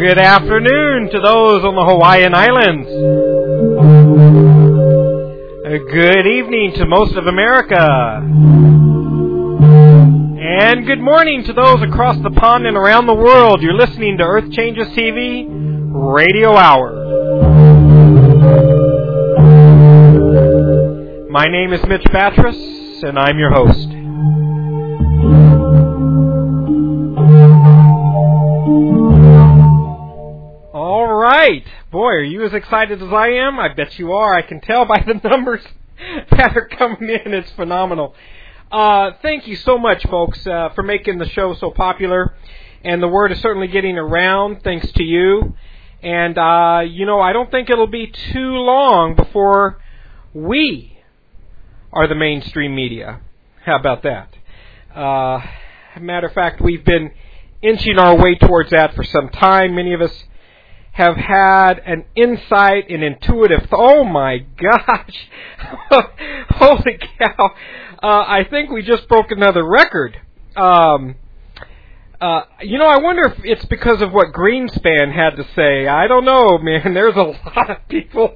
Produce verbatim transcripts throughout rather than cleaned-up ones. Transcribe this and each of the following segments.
Good afternoon to those on the Hawaiian Islands. Good evening to most of America. And good morning to those across the pond and around the world. You're listening to Earth Changes T V Radio Hour. My name is Mitch Batras, and I'm your host. All right. Boy, are you as excited as I am? I bet you are. I can tell by the numbers that are coming in. It's phenomenal. Uh, thank you so much, folks, uh, for making the show so popular. And the word is certainly getting around thanks to you. And, uh, you know, I don't think it'll be too long before we are the mainstream media. How about that? Uh, matter of fact, we've been inching our way towards that for some time. Many of us have had an insight, an intuitive, th- oh my gosh, holy cow, uh, I think we just broke another record. Um, uh, you know, I wonder if it's because of what Greenspan had to say. I don't know, man, there's a lot of people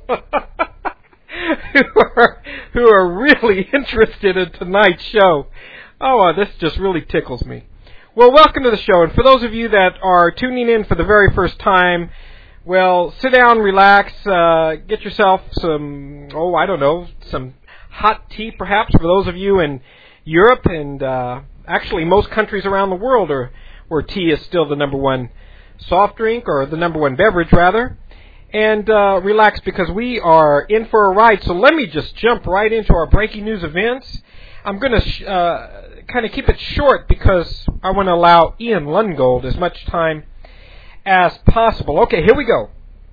who are, who are really interested in tonight's show. Oh, uh, this just really tickles me. Well, welcome to the show, and for those of you that are tuning in for the very first time, well, sit down, relax, uh, get yourself some, oh, I don't know, some hot tea perhaps for those of you in Europe and uh, actually most countries around the world are where tea is still the number one soft drink or the number one beverage, rather. And uh, relax because we are in for a ride. So let me just jump right into our breaking news events. I'm going to sh- uh, kind of keep it short because I want to allow Ian Lungold as much time as possible. Okay, here we go.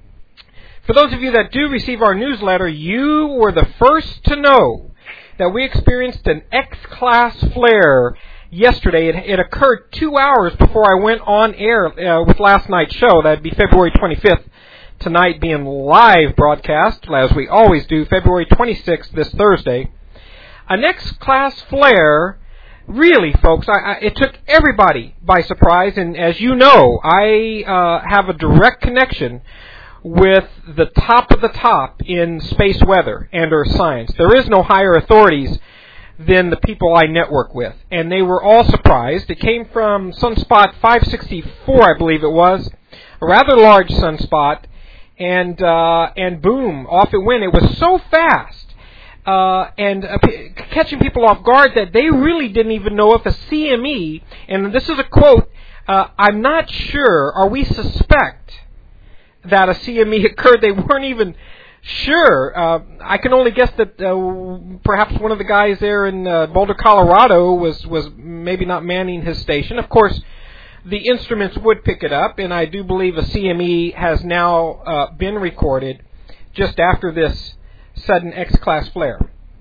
For those of you that do receive our newsletter, you were the first to know that we experienced an X-class flare yesterday. It, it occurred two hours before I went on air uh, with last night's show. That'd be February twenty-fifth. Tonight being live broadcast, as we always do, February twenty-sixth, this Thursday. An X-class flare. Really, folks, I, I, it took everybody by surprise, and as you know, I uh, have a direct connection with the top of the top in space weather and Earth science. There is no higher authorities than the people I network with, and they were all surprised. It came from sunspot five sixty-four, I believe it was, a rather large sunspot, and uh, and boom, off it went. It was so fast. Uh, and uh, p- catching people off guard that they really didn't even know if a C M E, and this is a quote, uh, I'm not sure, or we suspect that a C M E occurred. They weren't even sure. Uh, I can only guess that uh, perhaps one of the guys there in uh, Boulder, Colorado was, was maybe not manning his station. Of course, the instruments would pick it up, and I do believe a C M E has now uh, been recorded just after this sudden X-class flare.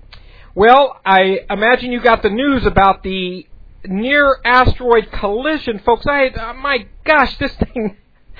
Well, I imagine you got the news about the near asteroid collision, folks. I, uh, my gosh, this thing,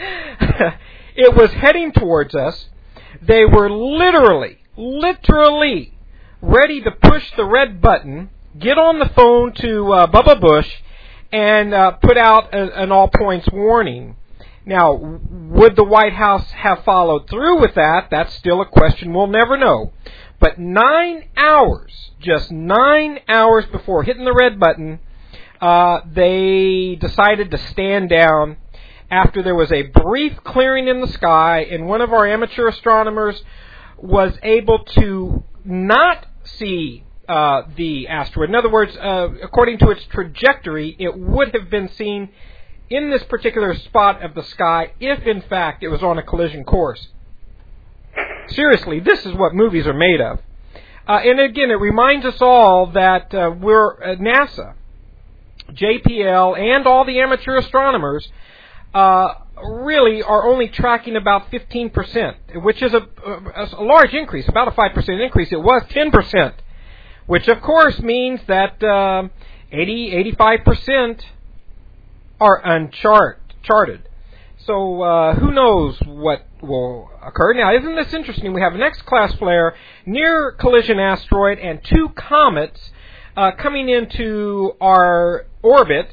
it was heading towards us. They were literally, literally ready to push the red button, get on the phone to uh, Bubba Bush, and uh, put out a, an all-points warning. Now, would the White House have followed through with that? That's still a question we'll never know. But nine hours, just nine hours before hitting the red button, uh, they decided to stand down after there was a brief clearing in the sky, and one of our amateur astronomers was able to not see uh, the asteroid. In other words, uh, according to its trajectory, it would have been seen in this particular spot of the sky if, in fact, it was on a collision course. Seriously, this is what movies are made of. Uh, and again, it reminds us all that uh, we're uh, NASA, J P L, and all the amateur astronomers uh, really are only tracking about fifteen percent, which is a, a, a large increase, about a five percent increase. It was ten percent, which, of course, means that uh, eighty, eighty-five percent are uncharted. So uh, who knows what will occur. Now, isn't this interesting? We have an X-class flare near collision asteroid and two comets uh, coming into our orbit,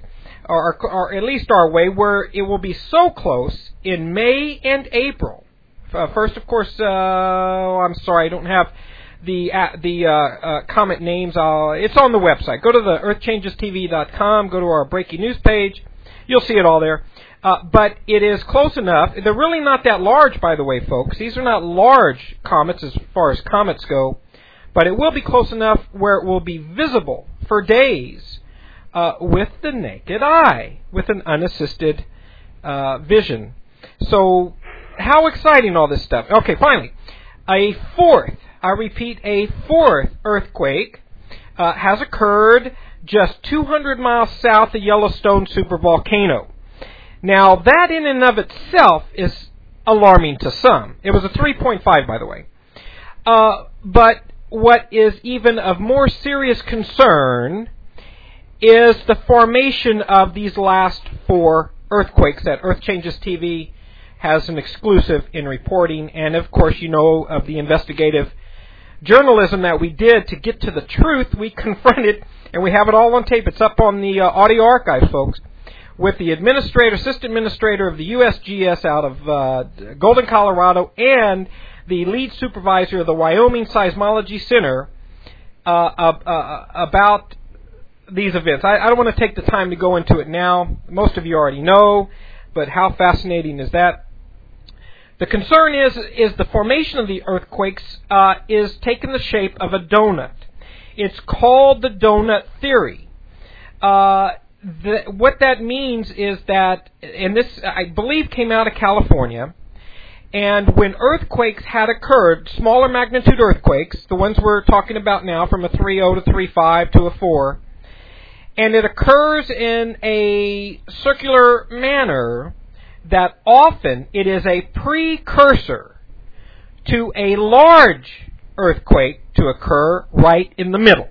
or, or at least our way, where it will be so close in May and April. Uh, first, of course, uh, I'm sorry, I don't have the uh, the uh, uh, comet names. I'll, it's on the website. Go to the earth changes T V dot com. Go to our breaking news page. You'll see it all there. Uh, but it is close enough. They're really not that large, by the way, folks. These are not large comets as far as comets go. But it will be close enough where it will be visible for days uh, with the naked eye, with an unassisted uh, vision. So how exciting all this stuff. Okay, finally, a fourth, I repeat, a fourth earthquake uh, has occurred just two hundred miles south of Yellowstone supervolcano. Now, that in and of itself is alarming to some. It was a three point five, by the way. Uh, but what is even of more serious concern is the formation of these last four earthquakes that Earth Changes T V has an exclusive in reporting. And, of course, you know of the investigative journalism that we did to get to the truth. We confronted, and we have it all on tape. It's up on the uh, audio archive, folks, with the administrator, assistant administrator of the U S G S out of uh, Golden, Colorado, and the lead supervisor of the Wyoming Seismology Center uh, uh, uh, about these events. I, I don't want to take the time to go into it now. Most of you already know, but how fascinating is that? The concern is is the formation of the earthquakes uh, is taking the shape of a donut. It's called the donut theory. Uh, the, what that means is that, and this I believe came out of California, and when earthquakes had occurred, smaller magnitude earthquakes, the ones we're talking about now from a three point oh to three point five to a four, and it occurs in a circular manner, that often it is a precursor to a large earthquake to occur right in the middle.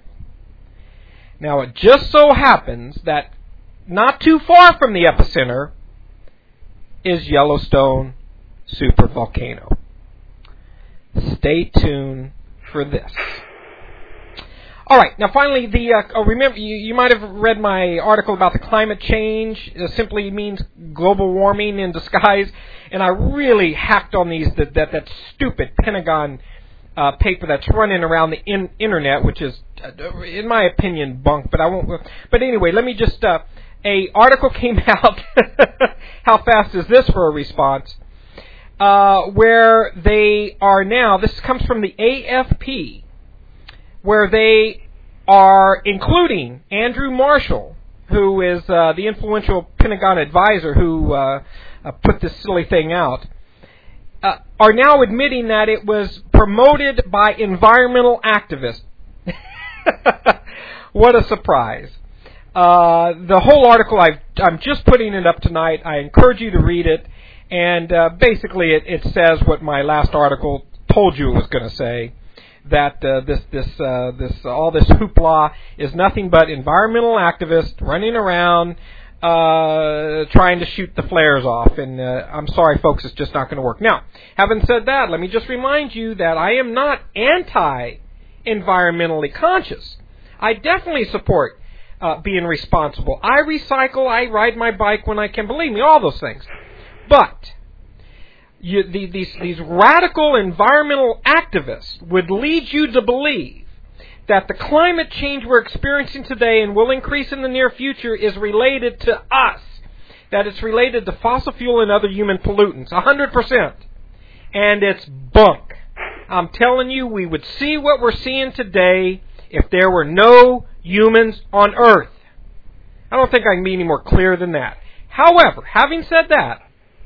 Now, it just so happens that not too far from the epicenter is Yellowstone supervolcano. Stay tuned for this. All right. Now, finally, the uh, oh, remember you, you might have read my article about the climate change. It simply means global warming in disguise, and I really hacked on these that that, that stupid Pentagon uh, paper that's running around the in, internet, which is, uh, in my opinion, bunk. But I won't. But anyway, let me just. Uh, a article came out. How fast is this for a response? Uh, where they are now. This comes from the A F P. Where they are including Andrew Marshall, who is uh, the influential Pentagon advisor who uh, uh, put this silly thing out, uh, are now admitting that it was promoted by environmental activists. What a surprise. Uh, the whole article, I've, I'm just putting it up tonight. I encourage you to read it. And uh, basically it, it says what my last article told you it was going to say. That uh, this this uh, this uh, all this hoopla is nothing but environmental activists running around uh, trying to shoot the flares off, and uh, I'm sorry, folks, it's just not going to work. Now, having said that, let me just remind you that I am not anti-environmentally conscious. I definitely support uh, being responsible. I recycle. I ride my bike when I can. Believe me, all those things, but. You, the, these, these radical environmental activists would lead you to believe that the climate change we're experiencing today and will increase in the near future is related to us, that it's related to fossil fuel and other human pollutants, one hundred percent. And it's bunk. I'm telling you, we would see what we're seeing today if there were no humans on Earth. I don't think I can be any more clear than that. However, having said that,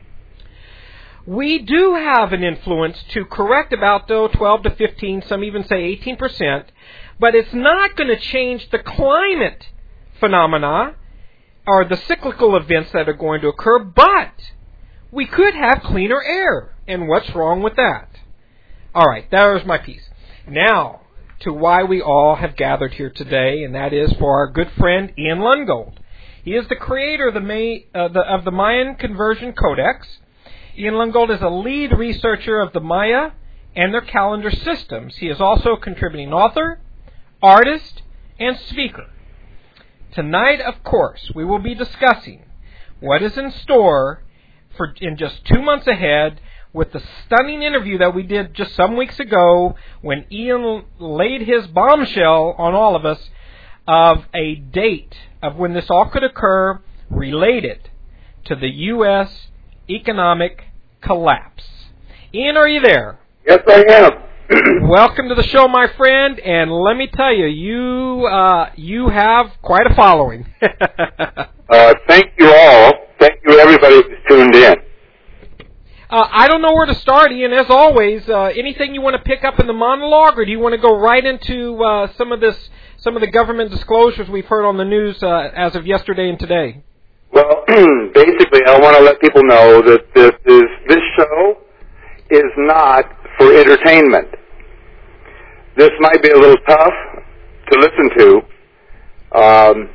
we do have an influence to correct about, though, twelve to fifteen, some even say eighteen percent, but it's not going to change the climate phenomena or the cyclical events that are going to occur, but we could have cleaner air. And what's wrong with that? All right, there's my piece. Now, to why we all have gathered here today, and that is for our good friend Ian Lungold. He is the creator of the, May, uh, the, of the Mayan Conversion Codex. Ian Lungold is a lead researcher of the Maya and their calendar systems. He is also a contributing author, artist, and speaker. Tonight, of course, we will be discussing what is in store for in just two months ahead with the stunning interview that we did just some weeks ago when Ian laid his bombshell on all of us of a date of when this all could occur related to the U S economic collapse. Ian, are you there? Yes, I am. Welcome to the show, my friend, and let me tell you, you uh, you have quite a following. uh, thank you all. Thank you, everybody who's tuned in. Uh, I don't know where to start, Ian. As always, uh, anything you want to pick up in the monologue, or do you want to go right into uh, some of this, some of the government disclosures we've heard on the news uh, as of yesterday and today? Well, basically, I want to let people know that this is this show is not for entertainment. This might be a little tough to listen to. Um,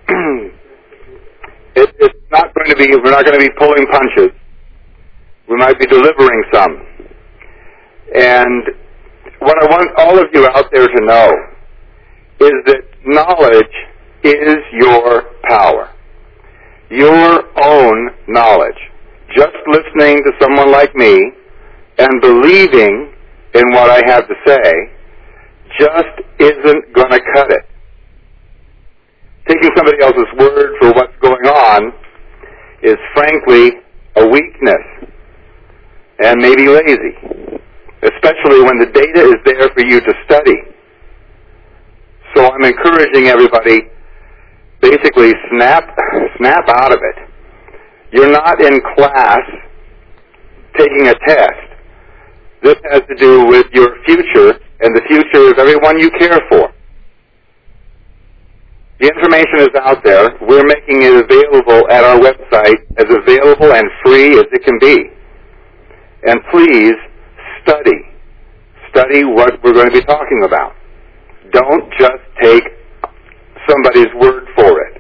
it, it's not going to be. We're not going to be pulling punches. We might be delivering some. And what I want all of you out there to know is that knowledge is your power. Your own knowledge. Just listening to someone like me and believing in what I have to say just isn't going to cut it. Taking somebody else's word for what's going on is frankly a weakness and maybe lazy, especially when the data is there for you to study. So I'm encouraging everybody, basically snap, snap out of it. You're not in class taking a test. This has to do with your future and the future of everyone you care for. The information is out there. We're making it available at our website, as available and free as it can be. And please study. Study what we're going to be talking about. Don't just take somebody's word for it.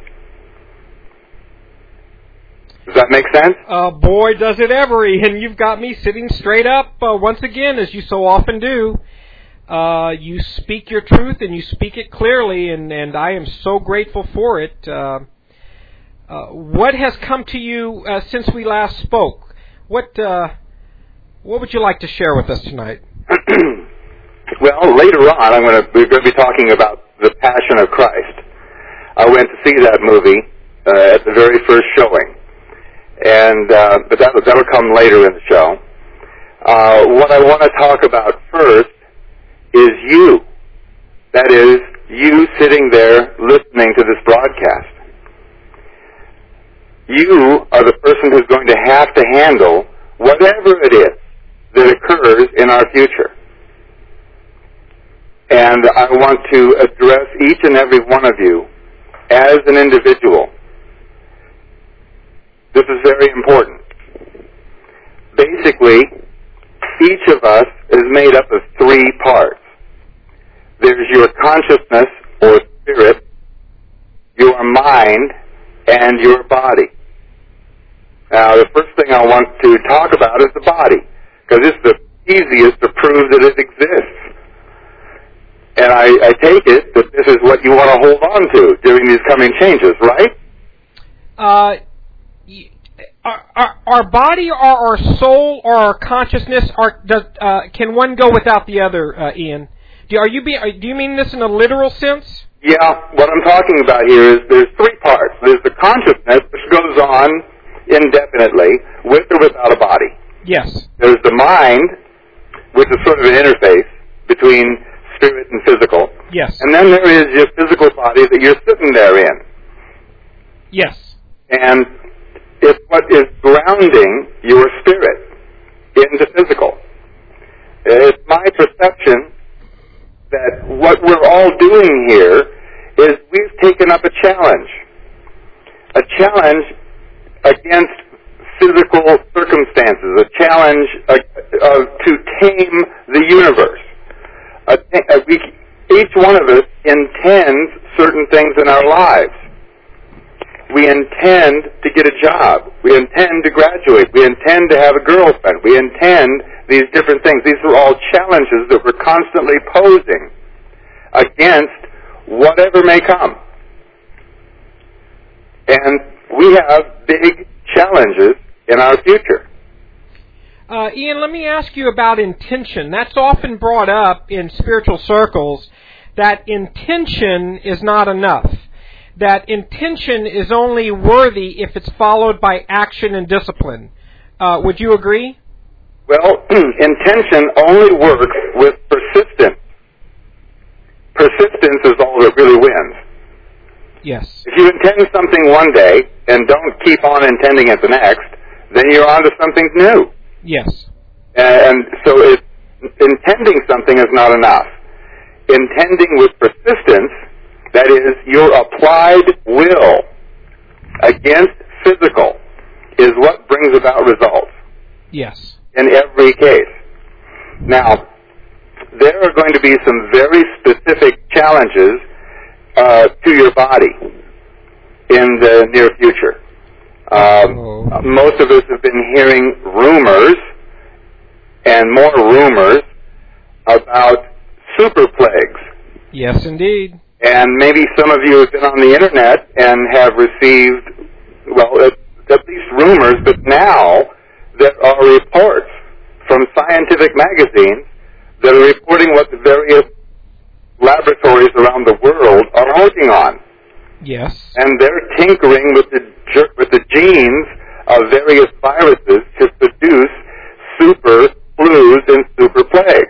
Does that make sense? Uh, boy, does it ever, Ian. You've got me sitting straight up uh, once again, as you so often do. Uh, you speak your truth, and you speak it clearly, and, and I am so grateful for it. Uh, uh, what has come to you uh, since we last spoke? What uh, what would you like to share with us tonight? Well, later on, I'm going to, we're going to be talking about The Passion of Christ. I went to see that movie uh, at the very first showing. And uh, but that that'll come later in the show. Uh, what I want to talk about first is you. That is, you sitting there listening to this broadcast. You are the person who's going to have to handle whatever it is that occurs in our future. And I want to address each and every one of you as an individual. This is very important. Basically, each of us is made up of three parts. There's your consciousness or spirit, your mind, and your body. Now, the first thing I want to talk about is the body, because it's the easiest to prove that it exists. And I, I take it that this is what you want to hold on to during these coming changes, right? Uh... Our, our, our body, or our soul, or our consciousness, are, does, uh, can one go without the other, uh, Ian? Do, are you be, do you mean this in a literal sense? Yeah, what I'm talking about here is there's three parts. There's the consciousness, which goes on indefinitely, with or without a body. Yes. There's the mind, which is sort of an interface between spirit and physical. Yes. And then there is your physical body that you're sitting there in. Yes. And it's what is grounding your spirit into physical. It's my perception that what we're all doing here is we've taken up a challenge. A challenge against physical circumstances. A challenge uh, uh, to tame the universe. A, a, we, each one of us intends certain things in our lives. We intend to get a job. We intend to graduate. We intend to have a girlfriend. We intend these different things. These are all challenges that we're constantly posing against whatever may come. and we have big challenges in our future. Uh, Ian, let me ask you about intention. That's often brought up in spiritual circles, that intention is not enough. That intention is only worthy if it's followed by action and discipline. Uh, would you agree? Well, intention only works with persistence. Persistence is all that really wins. Yes. If you intend something one day and don't keep on intending it the next, then you're on to something new. Yes. And so it, intending something is not enough. Intending with persistence, that is, your applied will against physical, is what brings about results. Yes. In every case. Now, there are going to be some very specific challenges uh, to your body in the near future. Um, oh. Most of us have been hearing rumors and more rumors about super plagues. Yes, indeed. And maybe some of you have been on the internet and have received, well, at, at least rumors, but now there are reports from scientific magazines that are reporting what the various laboratories around the world are working on. Yes. And they're tinkering with the with the genes of various viruses to produce super flus and super plagues.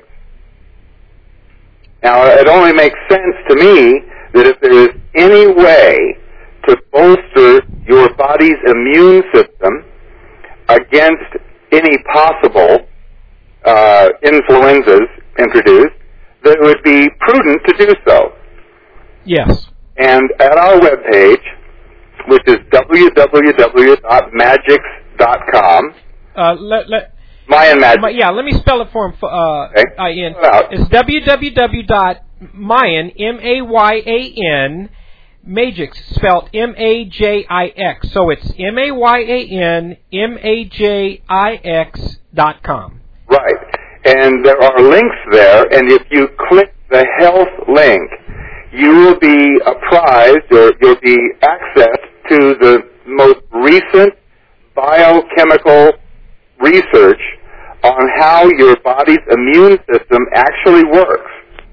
Now, it only makes sense to me that if there is any way to bolster your body's immune system against any possible uh, influenzas introduced, that it would be prudent to do so. Yes. And at our webpage, which is w w w dot magix dot com, Uh, let, let, Mayan Magic. yeah, let me spell it for him, uh, Okay. uh, Ian. Spell it out. It's w w w dot mayan, M A Y A N, Magix, spelled M A J I X. So it's M A Y A N, M A J I X dot com. Right. And there are links there, and if you click the health link, you will be apprised, or you'll be access to the most recent biochemical research on how your body's immune system actually works.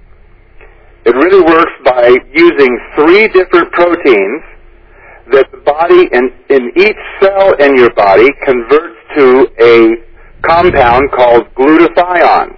It really works by using three different proteins that the body, in, in each cell in your body, converts to a compound called glutathione.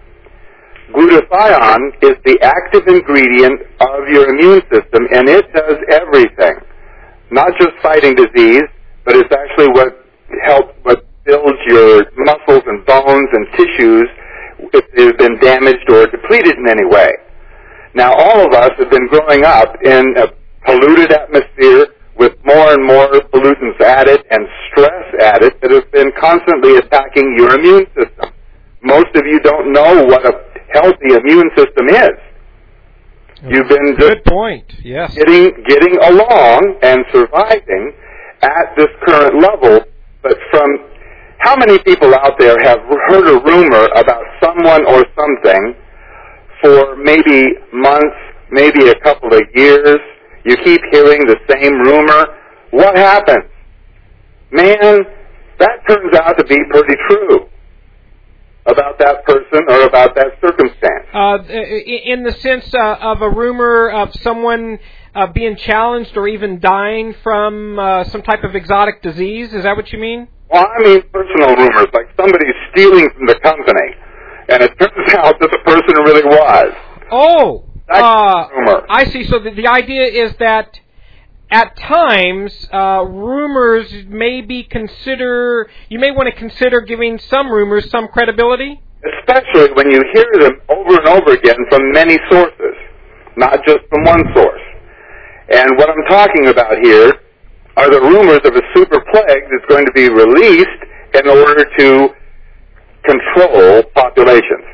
Glutathione is the active ingredient of your immune system, and it does everything. Not just fighting disease, but it's actually what helps, what builds your muscles and bones and tissues if they've been damaged or depleted in any way. Now, all of us have been growing up in a polluted atmosphere with more and more pollutants added and stress added that have been constantly attacking your immune system. Most of you don't know what a healthy immune system is. You've been Good point, yes. getting getting along and surviving at this current level, but from how many people out there have heard a rumor about someone or something for maybe months, maybe a couple of years? You keep hearing the same rumor. What happens? Man, that turns out to be pretty true about that person or about that circumstance. Uh, in the sense uh, of a rumor of someone uh, being challenged or even dying from uh, some type of exotic disease, is that what you mean? Well, I mean personal rumors, like somebody's stealing from the company, and it turns out that the person really was. Oh, uh, rumor. I see. So the, the idea is that at times, uh, rumors may be consider. You may want to consider giving some rumors some credibility. Especially when you hear them over and over again from many sources, not just from one source. And what I'm talking about here are the rumors of a super plague that's going to be released in order to control populations.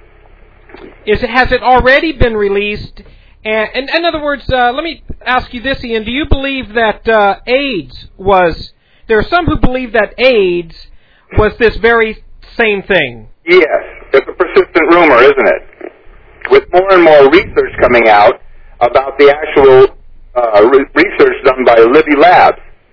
Is it, has it already been released? And, and in other words, uh, let me ask you this, Ian. Do you believe that uh, AIDS was... There are some who believe that AIDS was this very same thing. Yes. It's a persistent rumor, isn't it? With more and more research coming out about the actual uh, re- research done by Libby Labs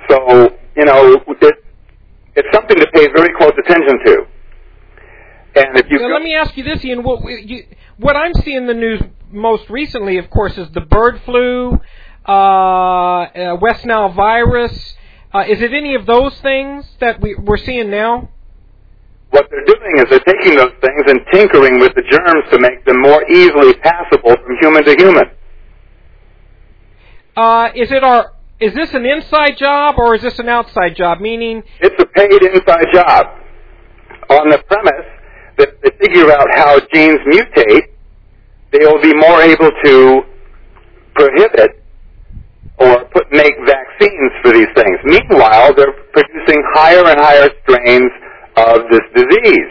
So, you know, it, it's something to pay very close attention to. And if you now, go, let me ask you this, Ian. What, you, what I'm seeing in the news most recently, of course, is the bird flu, uh, uh, West Nile virus. Uh, is it any of those things that we, we're seeing now? what they're doing is they're taking those things and tinkering with the germs to make them more easily passable from human to human. Uh, is it our? Is this an inside job or is this an outside job? Meaning, it's a paid inside job on the premise that they figure out how genes mutate. They'll be more able to prohibit or put make vaccines for these things. Meanwhile, they're producing higher and higher strains of this disease.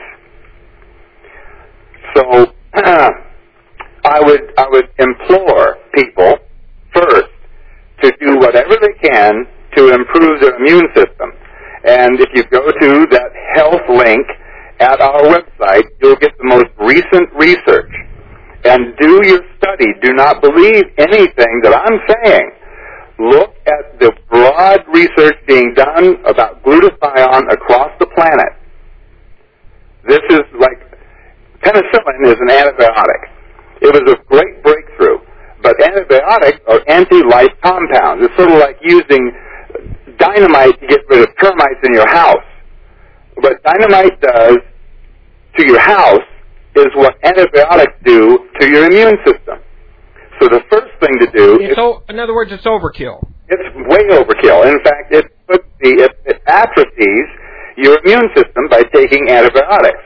So I would I would implore people first to do whatever they can to improve their immune system. And if you go to that health link at our website, you'll get the most recent research. And do your study. Do not believe anything that I'm saying. Look at the broad research being done about glutathione across the planet. This is like, penicillin is an antibiotic. It was a great breakthrough. But antibiotics are anti-life compounds. It's sort of like using dynamite to get rid of termites in your house. What dynamite does to your house is what antibiotics do to your immune system. So the first thing to do it's is... O- in other words, it's overkill. It's way overkill. In fact, it puts the, it, it atrophies your immune system by taking antibiotics.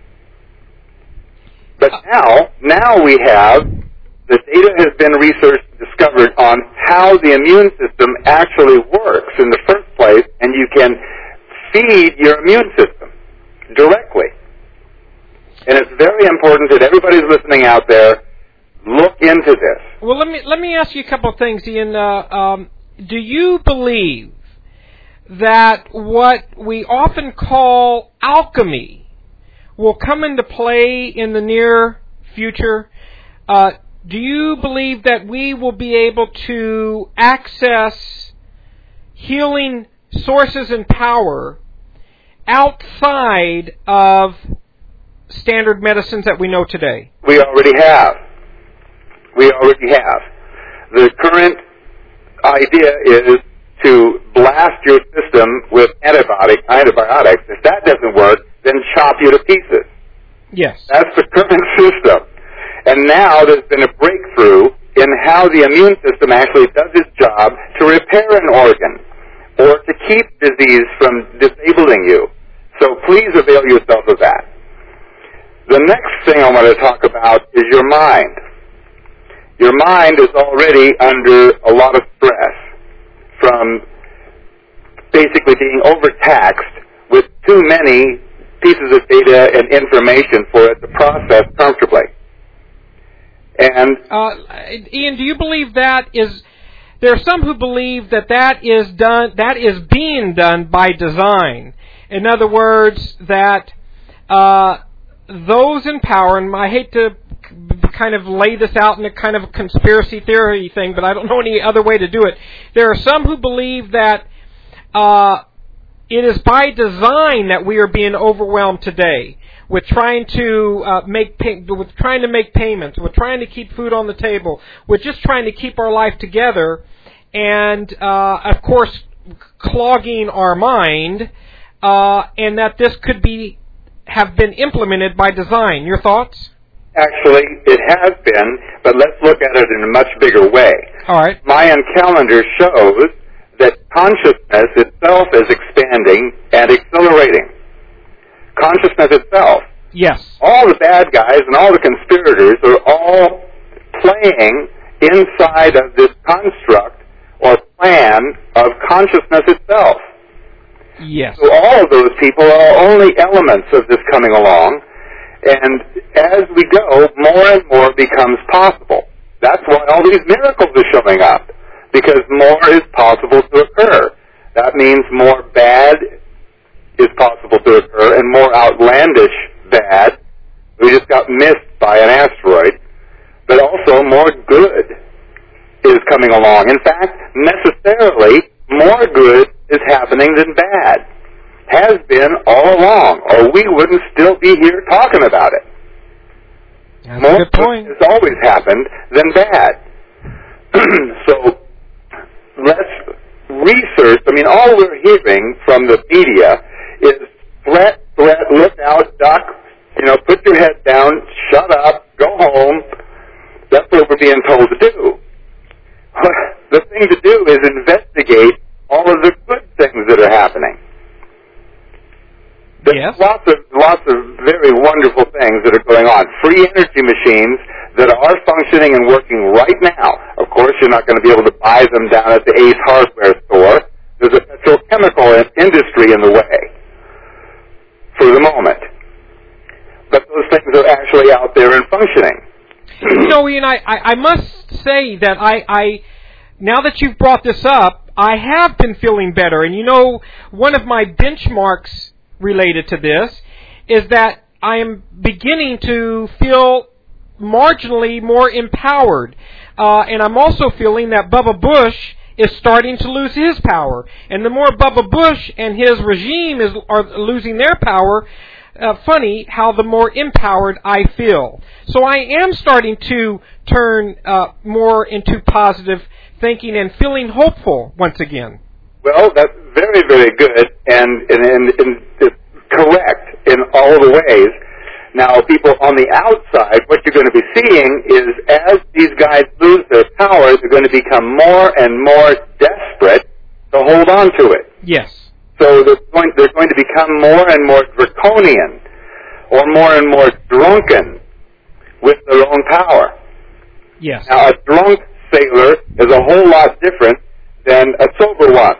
But now, now we have, the data has been researched and discovered on how the immune system actually works in the first place, and you can feed your immune system directly. And it's very important that everybody's listening out there look into this. Well, let me let me ask you a couple of things, Ian. Uh, um, do you believe that what we often call alchemy will come into play in the near future? Uh, do you believe that we will be able to access healing sources and power outside of standard medicines that we know today? We already have. We already have. The current idea is to blast your system with antibiotic, antibiotics. If that doesn't work, then chop you to pieces. Yes. That's the current system. And now there's been a breakthrough in how the immune system actually does its job to repair an organ or to keep disease from disabling you. So please avail yourself of that. The next thing I want to talk about is your mind. Your mind is already under a lot of stress from basically being overtaxed with too many pieces of data and information for it to process comfortably. And uh, Ian, do you believe that is? There are some who believe that that is done. That is being done by design. In other words, that uh, those in power, and I hate to kind of lay this out in a kind of a conspiracy theory thing, but I don't know any other way to do it. There are some who believe that uh, it is by design that we are being overwhelmed today with trying to uh, make pay- with trying to make payments, with trying to keep food on the table, with just trying to keep our life together, and uh, of course clogging our mind, uh, and that this could be have been implemented by design. Your thoughts? Actually, it has been, but let's look at it in a much bigger way. All right. Mayan calendar shows that consciousness itself is expanding and accelerating. Consciousness itself. Yes. All the bad guys and all the conspirators are all playing inside of this construct or plan of consciousness itself. Yes. So all of those people are only elements of this coming along. And as we go, more and more becomes possible. That's why all these miracles are showing up, because more is possible to occur. That means more bad is possible to occur, and more outlandish bad. We just got missed by an asteroid. But also more good is coming along. In fact, necessarily, more good is happening than bad. Has been all along, or we wouldn't still be here talking about it. That's More a good point. has always happened than bad. So let's research. I mean, all we're hearing from the media is threat, threat, look out, duck, you know, put your head down, shut up, go home. That's what we're being told to do. The thing to do is investigate all of the good things that are happening. There's Yes. lots of lots of very wonderful things that are going on. Free energy machines that are functioning and working right now. Of course, you're not going to be able to buy them down at the Ace Hardware store. There's a petrochemical industry in the way for the moment. But those things are actually out there and functioning. You know, Ian, I, I, I must say that I, I, now that you've brought this up, I have been feeling better. And you know, one of my benchmarks related to this is that I am beginning to feel marginally more empowered. Uh, and I'm also feeling that Bubba Bush is starting to lose his power. And the more Bubba Bush and his regime is are losing their power, uh, funny how the more empowered I feel. So I am starting to turn uh, more into positive thinking and feeling hopeful once again. Well, that's very, very good, and, and, and, and it's correct in all the ways. Now, people on the outside, what you're going to be seeing is as these guys lose their power, they're going to become more and more desperate to hold on to it. Yes. So they're going, they're going to become more and more draconian or more and more drunken with their own power. Yes. Now, a drunk sailor is a whole lot different than a sober one.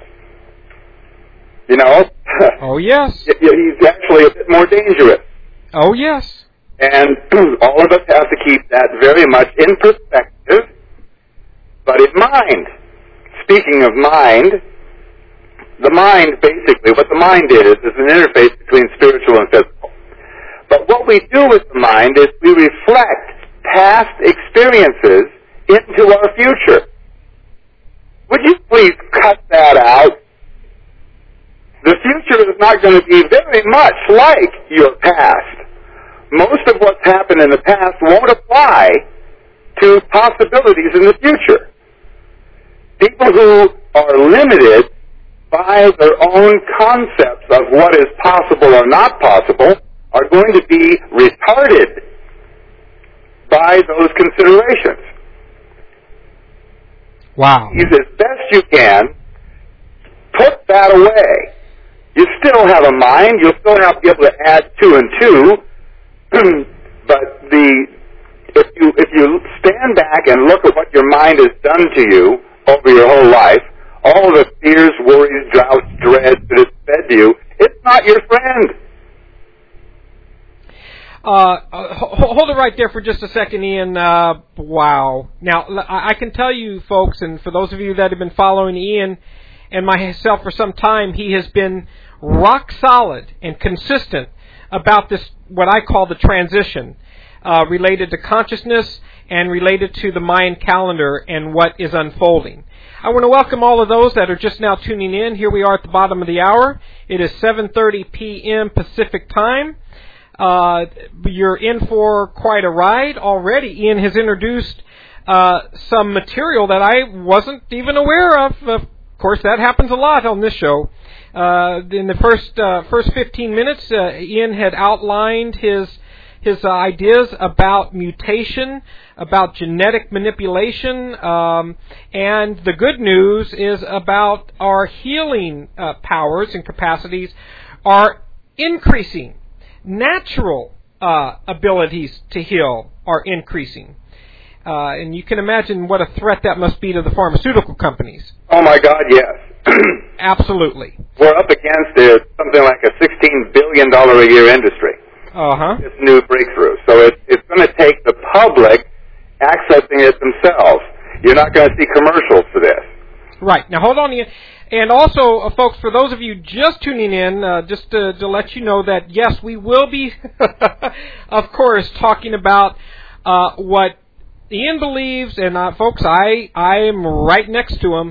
You know? Oh, yes. He's actually a bit more dangerous. Oh, yes. And all of us have to keep that very much in perspective, but in mind. Speaking of mind, the mind, basically, what the mind is, is an interface between spiritual and physical. But what we do with the mind is we reflect past experiences into our future. Would you please cut that out? The future is not going to be very much like your past. Most of what's happened in the past won't apply to possibilities in the future. People who are limited by their own concepts of what is possible or not possible are going to be retarded by those considerations. Wow. Use as best you can, put that away. You still have a mind, you'll still have to be able to add two and two, but the if you if you stand back and look at what your mind has done to you over your whole life, all the fears, worries, doubts, dreads that it's fed you, it's not your friend. Uh, uh, hold it right there for just a second, Ian. Uh, wow. Now, I can tell you, folks, and for those of you that have been following Ian and myself for some time, he has been rock solid and consistent about this, what I call the transition, uh, related to consciousness and related to the Mayan calendar and what is unfolding. I want to welcome all of those that are just now tuning in. Here we are at the bottom of the hour. It is seven thirty p.m. Pacific time. Uh, you're in for quite a ride already. Ian has introduced uh, some material that I wasn't even aware of. Of course, that happens a lot on this show. Uh, in the first uh, first fifteen minutes, uh, Ian had outlined his his uh, ideas about mutation, about genetic manipulation, um, and the good news is about our healing uh, powers and capacities are increasing. Natural uh, abilities to heal are increasing. Uh, and you can imagine what a threat that must be to the pharmaceutical companies. Oh, my God, yes. Absolutely. We're up against uh, something like a sixteen billion dollars a year industry. Uh-huh. This new breakthrough. So it, it's going to take the public accessing it themselves. You're not going to see commercials for this. Right. Now, hold on, Ian. And also, uh, folks, for those of you just tuning in, uh, just to, to let you know that, yes, we will be, of course, talking about uh, what Ian believes, and uh, folks, I, I am right next to him,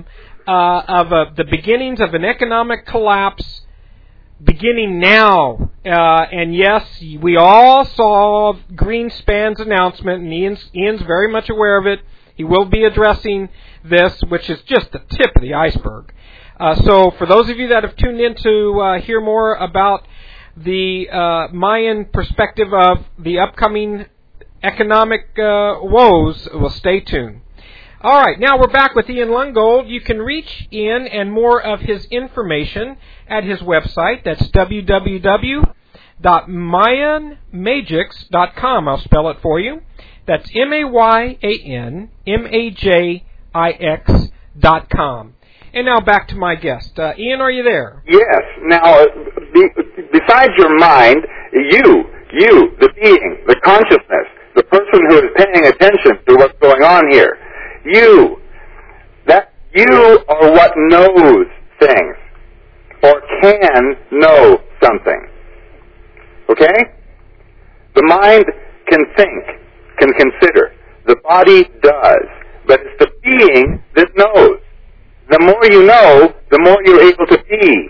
uh, of a, the beginnings of an economic collapse beginning now. Uh, and yes, we all saw Greenspan's announcement, and Ian's, Ian's very much aware of it. He will be addressing this, which is just the tip of the iceberg. Uh, so for those of you that have tuned in to uh, hear more about the uh, Mayan perspective of the upcoming economic uh, woes, well, stay tuned. All right, now we're back with Ian Lungold. You can reach Ian and more of his information at his website. That's w w w dot mayan magix dot com. I'll spell it for you. That's M A Y A N M A J I X dot com. And now back to my guest. Uh, Ian, are you there? Yes. Now, uh, be, besides your mind, you, you, the being, the consciousness, the person who is paying attention to what's going on here, you, that you are what knows things or can know something. Okay? The mind can think, can consider. The body does. But it's the being that knows. The more you know, the more you're able to be.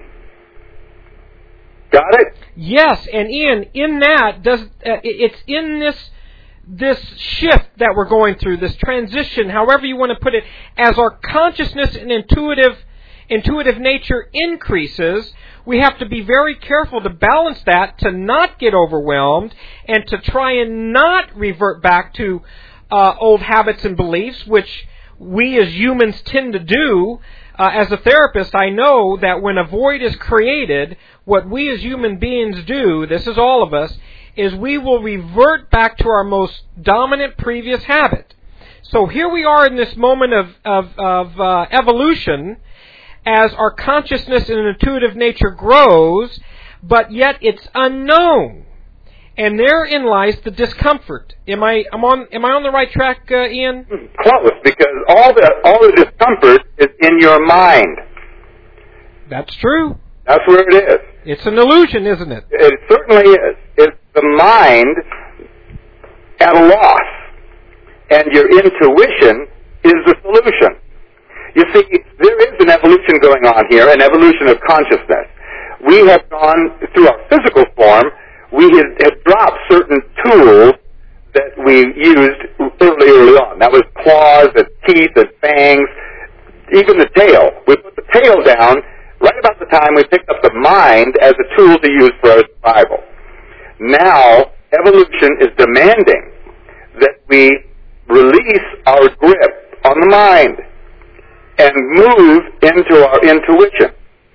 Got it? Yes, and Ian, in that, does uh, it's in this this shift that we're going through, this transition, however you want to put it, as our consciousness and intuitive intuitive nature increases, we have to be very careful to balance that, to not get overwhelmed, and to try and not revert back to uh, old habits and beliefs, which we as humans tend to do. Uh, as a therapist, I know that when a void is created, what we as human beings do, this is all of us, is we will revert back to our most dominant previous habit. So here we are in this moment of, of, of uh, evolution as our consciousness and intuitive nature grows, but yet it's unknown. And therein lies the discomfort. Am I am on am I on the right track, uh, Ian? Close, because all the all the discomfort is in your mind. That's true. That's where it is. It's an illusion, isn't it? It certainly is. It's the mind at a loss, and your intuition is the solution. You see, there is an evolution going on here, an evolution of consciousness. We have gone through our physical form. We have, have dropped certain tools that we used early, early on. That was claws and teeth and fangs, even the tail. We put the tail down right about the time we picked up the mind as a tool to use for our survival. Now, evolution is demanding that we release our grip on the mind and move into our intuition.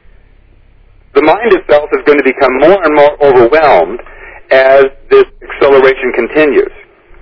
The mind itself is going to become more and more overwhelmed as this acceleration continues.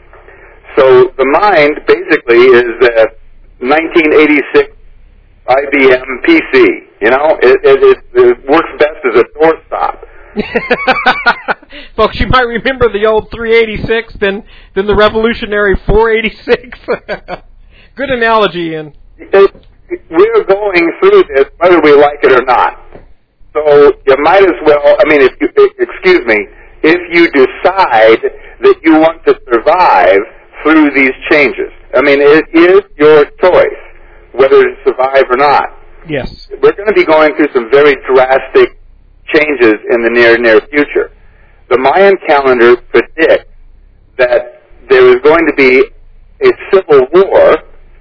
So the mind basically is a nineteen eighty-six I B M P C. You know, it, it, it, it works best as a doorstop. Folks, you might remember the old three eighty-six, then then the revolutionary four eighty-six. Good analogy, Ian. It, we're going through this whether we like it or not. So you might as well, I mean, if you, excuse me, if you decide that you want to survive through these changes. I mean, it is your choice whether to survive or not. Yes. We're going to be going through some very drastic changes in the near, near future. The Mayan calendar predicts that there is going to be a civil war,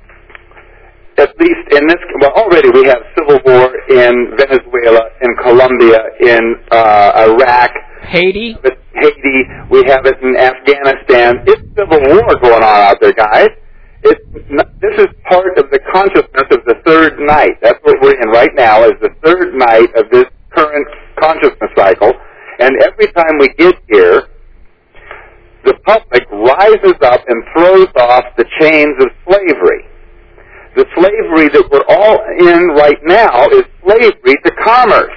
at least in this, well, already we have civil war in Venezuela, in Colombia, in uh, Iraq. Haiti. Haiti. We have it in Afghanistan. It's civil war going on out there, guys. It's, this is part of the consciousness of the third night. That's what we're in right now, is the third night of this current consciousness cycle. And every time we get here, the public rises up and throws off the chains of slavery. The slavery that we're all in right now is slavery to commerce.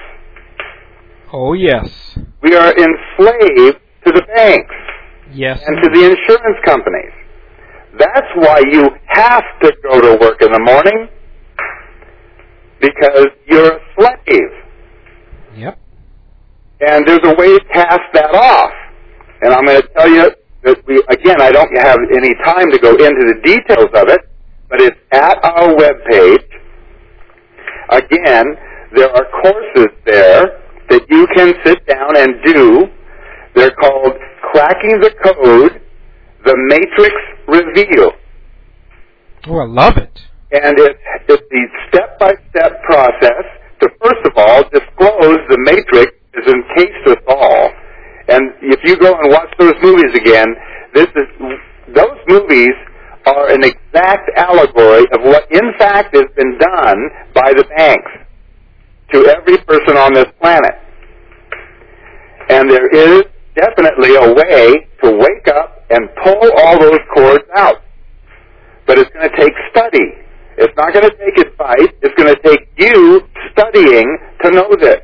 Oh, yes. We are enslaved to the banks. Yes. And to the insurance companies. That's why you have to go to work in the morning, because you're a slave. Yep. And there's a way to cast that off. And I'm going to tell you that we, again, I don't have any time to go into the details of it, but it's at our webpage. again, there are courses there that you can sit down and do. They're called Cracking the Code, the Matrix Reveal. Oh, I love it. And it, it's the step-by-step process to, first of all, disclose the matrix is encased us all. And if you go and watch those movies again, this is those movies are an exact allegory of what, in fact, has been done by the banks to every person on this planet. And there is definitely a way to wake up and pull all those cords out. But it's going to take study. It's not going to take advice. It's going to take you studying to know this.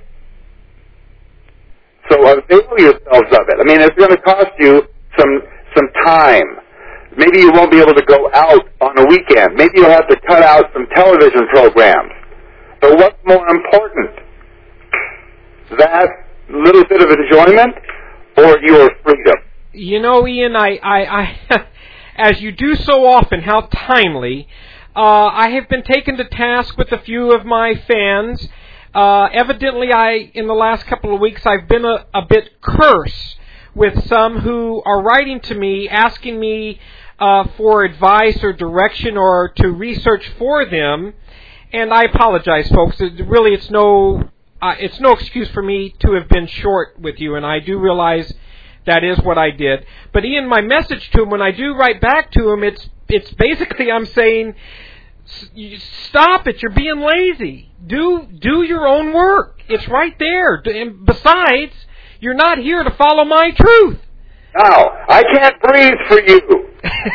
So avail yourselves of it. I mean, it's going to cost you some some time. Maybe you won't be able to go out on a weekend. Maybe you'll have to cut out some television programs. But what's more important? That little bit of enjoyment or your freedom? You know, Ian, I, I, I as you do so often, how timely, uh, I have been taken to task with a few of my fans. Uh, evidently, I, in the last couple of weeks, I've been a, a bit cursed with some who are writing to me, asking me uh, for advice or direction or to research for them. And I apologize, folks. It, really, it's no, uh, it's no excuse for me to have been short with you, and I do realize that is what I did. But Ian, my message to him, when I do write back to him, it's it's basically I'm saying, stop it. You're being lazy. Do do your own work. It's right there. And besides, you're not here to follow my truth. No, I can't breathe for you.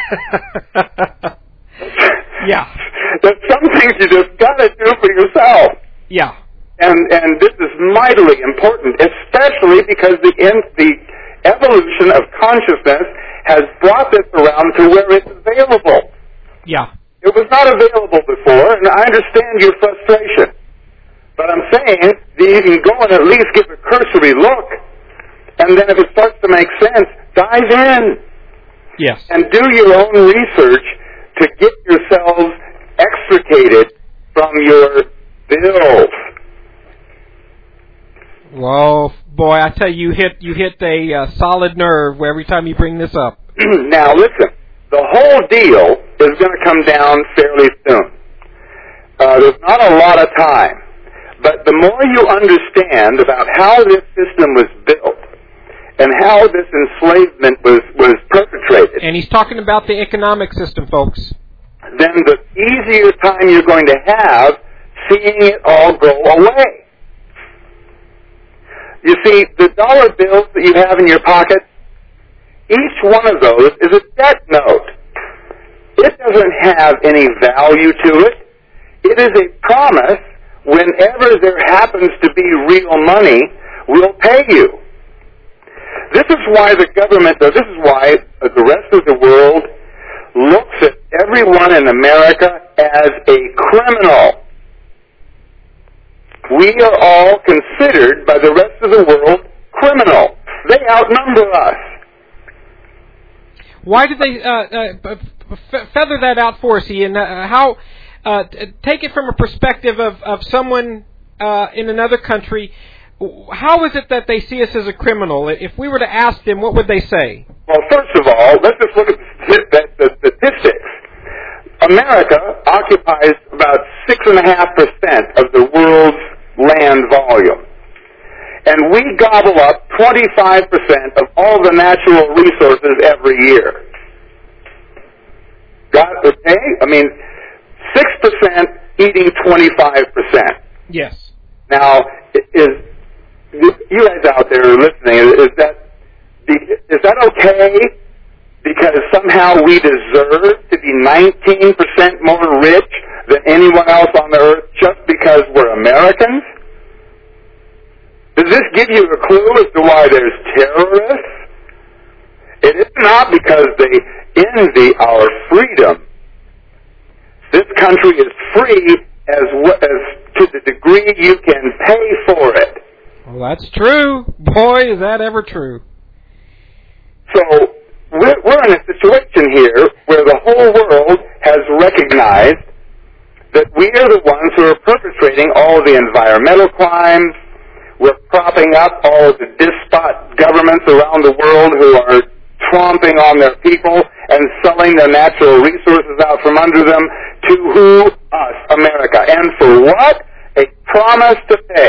Yeah. There's some things you just got to do for yourself. Yeah. And and this is mightily important, especially because the in, the evolution of consciousness has brought this around to where it's available. Yeah. It was not available before, and I understand your frustration. But I'm saying that you can go and at least give a cursory look, and then if it starts to make sense, dive in. Yes. And do your own research to get yourselves extricated from your bills. Well, boy, I tell you, you hit you hit a uh, solid nerve every time you bring this up. Now, listen, the whole deal is going to come down fairly soon. Uh, there's not a lot of time, but the more you understand about how this system was built and how this enslavement was, was perpetrated, and he's talking about the economic system, folks, then the easier time you're going to have seeing it all go away. You see, the dollar bills that you have in your pocket, each one of those is a debt note. It doesn't have any value to it. It is a promise whenever there happens to be real money, we'll pay you. This is why the government, or this is why the rest of the world looks at everyone in America as a criminal. We are all considered by the rest of the world criminal. They outnumber us. Why did they uh, uh, f- feather that out for us, Ian? Uh, how uh, take it from a perspective of, of someone uh, in another country. How is it that they see us as a criminal? If we were to ask them, what would they say? Well, first of all, let's just look at the, the, the statistics. America occupies about six and a half percent of the world's land volume, and we gobble up twenty-five percent of all the natural resources every year. Got okay? I mean, six percent eating twenty-five percent. Yes. Now, is you guys out there listening? Is that is that okay? Because somehow we deserve to be nineteen percent more rich than anyone else on the earth just because we're Americans? Does this give you a clue as to why there's terrorists? It is not because they envy our freedom. This country is free as, as to the degree you can pay for it. Well, that's true. Boy, is that ever true. So, We're, we're in a situation here where the whole world has recognized that we are the ones who are perpetrating all of the environmental crimes. We're propping up all of the despot governments around the world who are tromping on their people and selling their natural resources out from under them to who? Us, America. And for what? A promise to pay.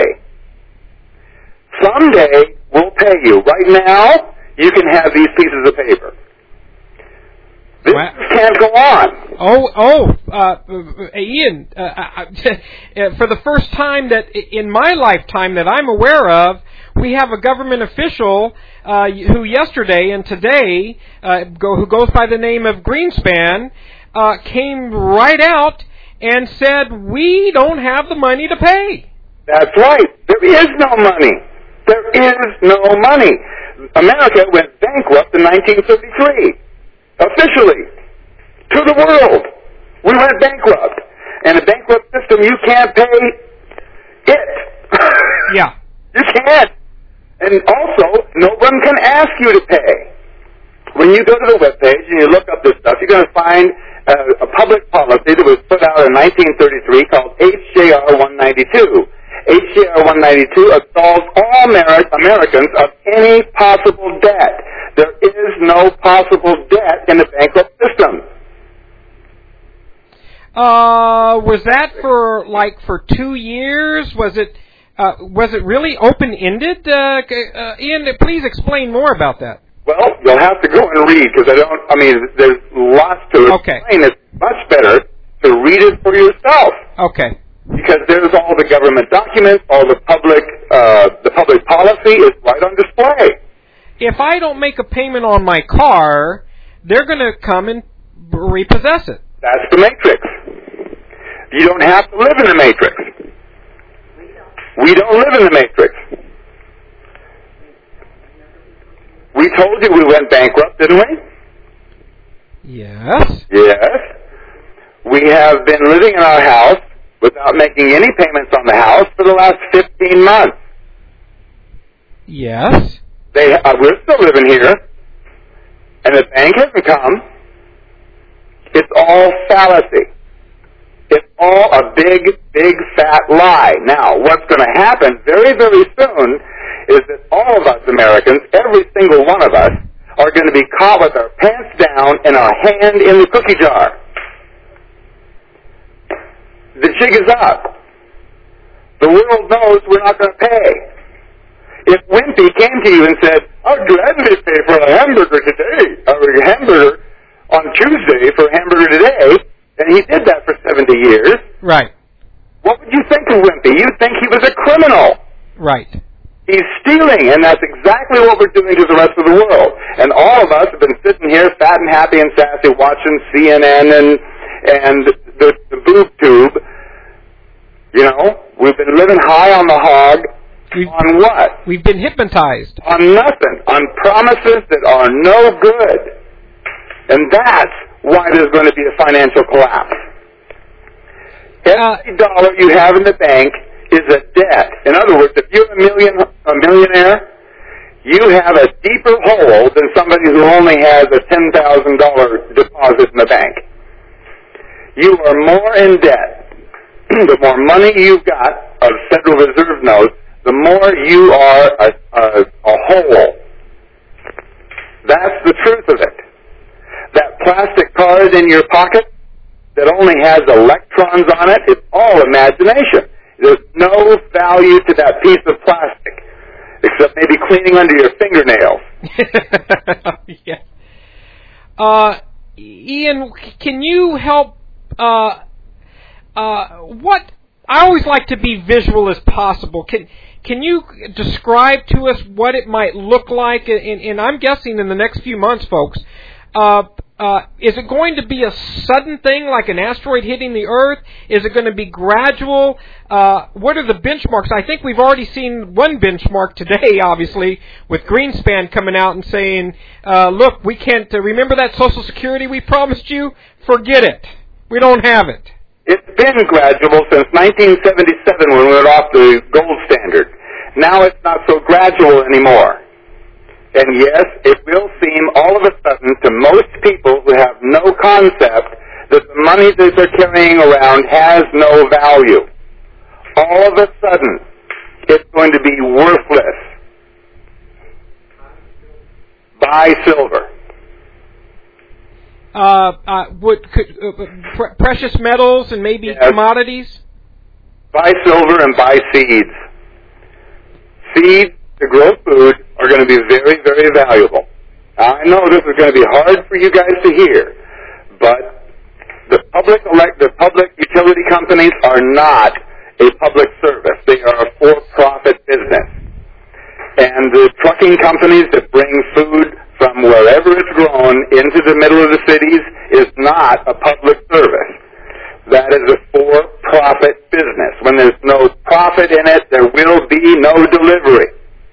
Someday, we'll pay you. Right now, you can have these pieces of paper. This wow. can't go on. Oh, oh, uh, Ian, uh, uh, for the first time that in my lifetime that I'm aware of, we have a government official uh, who yesterday and today, uh, go, who goes by the name of Greenspan, uh, came right out and said, we don't have the money to pay. That's right. There is no money. There is no money. America went bankrupt in nineteen thirty-three. Officially. To the world. We went bankrupt. And a bankrupt system, you can't pay it. Yeah. You can't. And also, no one can ask you to pay. When you go to the webpage and you look up this stuff, you're going to find uh, a public policy that was put out in nineteen thirty-three called H J R one ninety-two. H J R one ninety-two absolves all Amer- Americans of any possible debt. There is no possible debt in the bankrupt system. Uh, was that for, like, for two years? Was it, uh, was it really open-ended? Uh, uh, Ian, please explain more about that. Well, you'll have to go and read, because I don't, I mean, there's lots to okay. explain. It's much better to read it for yourself. Okay. Because there's all the government documents, all the public, uh, the public policy is right on display. If I don't make a payment on my car, they're going to come and repossess it. That's the matrix. You don't have to live in the matrix. We don't live in the matrix. We told you we went bankrupt, didn't we? Yes. Yes. We have been living in our house without making any payments on the house for the last fifteen months. Yes. They, uh, we're still living here, and the bank hasn't come. It's all fallacy. It's all a big, big, fat lie. Now, what's going to happen very, very soon is that all of us Americans, every single one of us, are going to be caught with our pants down and our hand in the cookie jar. The jig is up. The world knows we're not going to pay. If Wimpy came to you and said, I'd gladly pay for a hamburger today, or a hamburger on Tuesday for a hamburger today, and he did that for seventy years. Right. What would you think of Wimpy? You'd think he was a criminal. Right. He's stealing, and that's exactly what we're doing to the rest of the world. And all of us have been sitting here fat and happy and sassy watching C N N and and the, the boob tube. You know, we've been living high on the hog. We've, on what? We've been hypnotized. On nothing. On promises that are no good. And that's why there's going to be a financial collapse. Every uh, dollar you have in the bank is a debt. In other words, if you're a million a millionaire, you have a deeper hole than somebody who only has a ten thousand dollars deposit in the bank. You are more in debt. The more money you've got of Federal Reserve notes, the more you are a, a, a hole. That's the truth of it. That plastic card in your pocket that only has electrons on it is all imagination. There's no value to that piece of plastic, except maybe cleaning under your fingernails. Yeah. Uh, Ian, can you help? Uh, uh, what I always like to be visual as possible. Can can you describe to us what it might look like? And, and I'm guessing in the next few months, folks. Uh, uh, is it going to be a sudden thing like an asteroid hitting the Earth? Is it going to be gradual? Uh, what are the benchmarks? I think we've already seen one benchmark today, obviously, with Greenspan coming out and saying, uh, look, we can't, uh, remember that Social Security we promised you? Forget it. We don't have it. It's been gradual since nineteen seventy-seven when we went off the gold standard. Now it's not so gradual anymore. And yes, it will seem all of a sudden to most people who have no concept that the money that they're carrying around has no value. All of a sudden, it's going to be worthless. Buy silver. Uh, uh, would, could, uh, pr- precious metals and maybe yes. commodities? Buy silver and buy seeds. Seeds to grow food are going to be very, very valuable. Now, I know this is going to be hard for you guys to hear, but the public elect, the public utility companies are not a public service. They are a for-profit business. And the trucking companies that bring food from wherever it's grown into the middle of the cities is not a public service. That is a for-profit business. When there's no profit in it, there will be no delivery.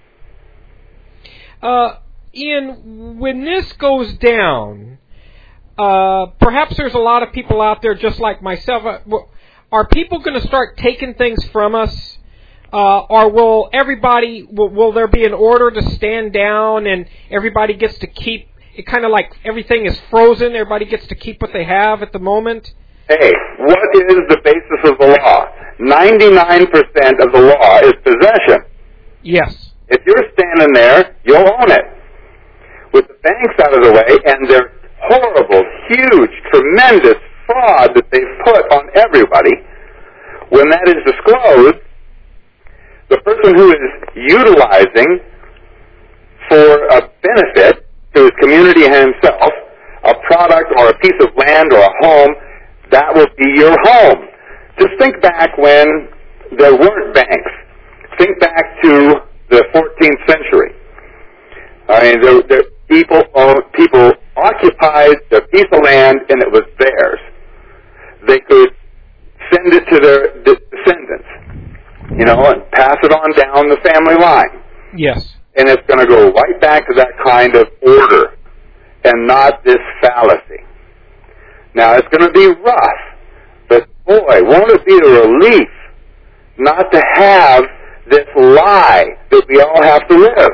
Uh, Ian, when this goes down, uh, perhaps there's a lot of people out there just like myself. Uh, are people going to start taking things from us? Uh, or will everybody, will, will there be an order to stand down and everybody gets to keep, it kind of like everything is frozen, everybody gets to keep what they have at the moment? Hey, what is the basis of the law? ninety-nine percent of the law is possession. Yes. If you're standing there, you'll own it. With the banks out of the way and their horrible, huge, tremendous fraud that they've put on everybody, when that is disclosed, the person who is utilizing for a benefit to his community and himself a product or a piece of land or a home, that will be your home. Just think back when there weren't banks. Think back to the fourteenth century. I mean, there, there, people owned, people occupied their piece of land and it was theirs. They could send it to their descendants, you know, and pass it on down the family line. Yes. And it's going to go right back to that kind of order and not this fallacy. Now, it's going to be rough, but boy, won't it be a relief not to have this lie that we all have to live.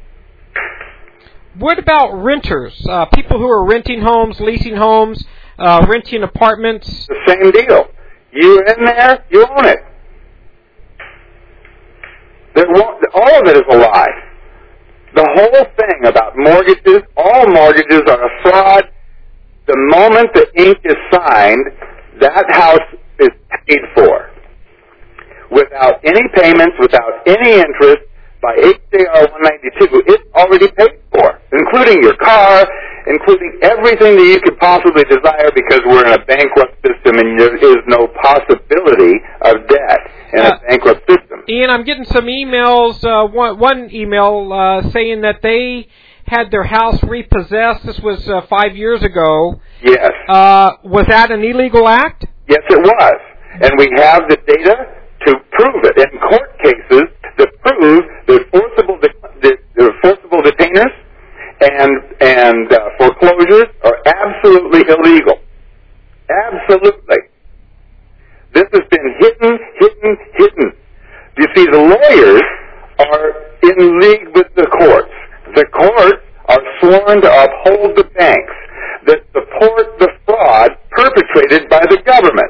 What about renters? Uh, people who are renting homes, leasing homes, uh, renting apartments? The same deal. You're in there, you own it. There won't, all of it is a lie. The whole thing about mortgages, all mortgages are a fraud. The moment the ink is signed, that house is paid for. Without any payments, without any interest, by H J R one ninety-two, it's already paid for, including your car, including everything that you could possibly desire, because we're in a bankrupt system and there is no possibility of debt in a uh, bankrupt system. Ian, I'm getting some emails, uh, one, one email uh, saying that they had their house repossessed. This was uh, five years ago. Yes. Uh, was that an illegal act? Yes, it was. And we have the data to prove it. In court cases that prove that forcible, de- the forcible detainers and, and uh, foreclosures are absolutely illegal. Absolutely. This has been hidden, hidden, hidden. You see, the lawyers are in league with the courts. The courts are sworn to uphold the banks that support the fraud perpetrated by the government.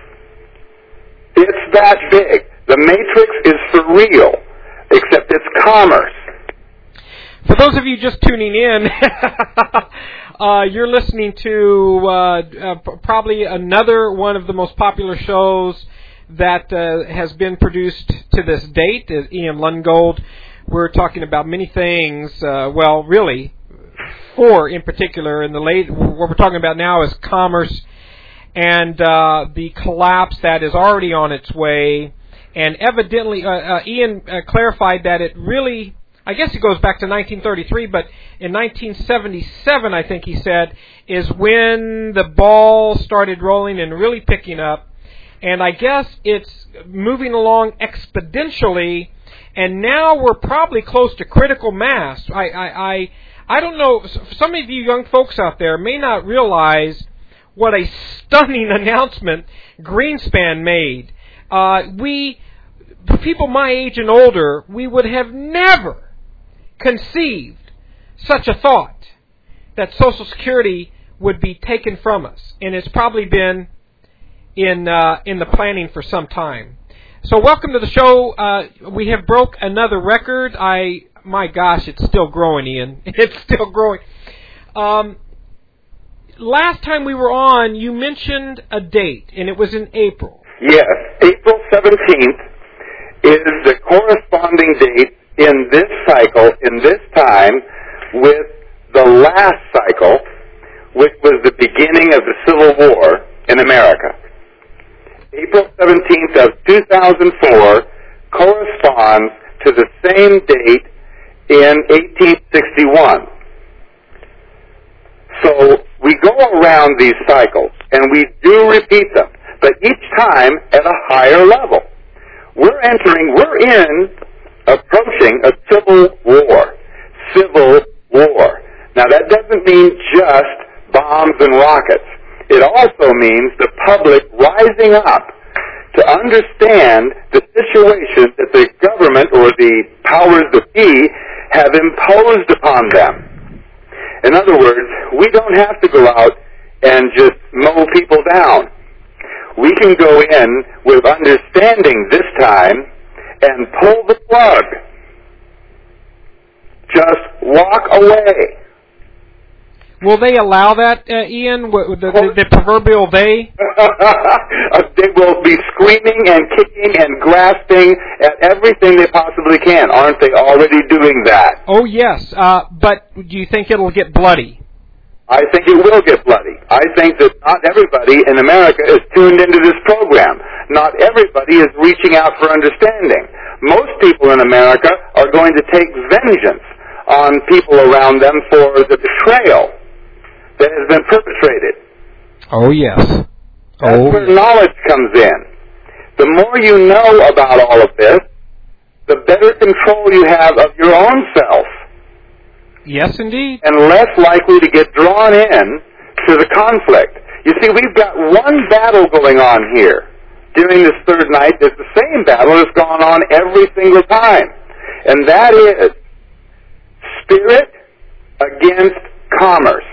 It's that big. The matrix is for real, except it's commerce. For those of you just tuning in, uh, you're listening to uh, uh, probably another one of the most popular shows that uh, has been produced to this date, is Ian Lungold. We're talking about many things, uh, well, really, four in particular. In the late, what we're talking about now is commerce and uh, the collapse that is already on its way. And evidently, uh, uh, Ian uh, clarified that it really, I guess it goes back to nineteen thirty-three, but in nineteen seventy-seven, I think he said, is when the ball started rolling and really picking up. And I guess it's moving along exponentially, and now we're probably close to critical mass. I, I, I, I don't know, some of you young folks out there may not realize what a stunning announcement Greenspan made. Uh, we, people my age and older, we would have never conceived such a thought that Social Security would be taken from us, and it's probably been in uh, in the planning for some time. So welcome to the show. Uh, we have broke another record. I, my gosh, it's still growing, Ian. It's still growing. Um, last time we were on, you mentioned a date, and it was in April. Yes, April seventeenth is the corresponding date in this cycle, in this time, with the last cycle, which was the beginning of the Civil War in America. April seventeenth of two thousand four corresponds to the same date in eighteen sixty-one. So we go around these cycles, and we do repeat them, but each time at a higher level. We're entering, we're in, approaching a civil war. Civil war. Now that doesn't mean just bombs and rockets. It also means the public rising up to understand the situation that the government or the powers that be have imposed upon them. In other words, we don't have to go out and just mow people down. We can go in with understanding this time and pull the plug. Just walk away. Will they allow that, uh, Ian? The, the, the proverbial they? They will be screaming and kicking and grasping at everything they possibly can. Aren't they already doing that? Oh, yes. Uh, but do you think it'll get bloody? I think it will get bloody. I think that not everybody in America is tuned into this program. Not everybody is reaching out for understanding. Most people in America are going to take vengeance on people around them for the betrayal that has been perpetrated. Oh, yes. That's oh, where yes. knowledge comes in. The more you know about all of this, the better control you have of your own self. Yes, indeed. And less likely to get drawn in to the conflict. You see, we've got one battle going on here during this third night. It's the same battle that's gone on every single time. And that is spirit against commerce.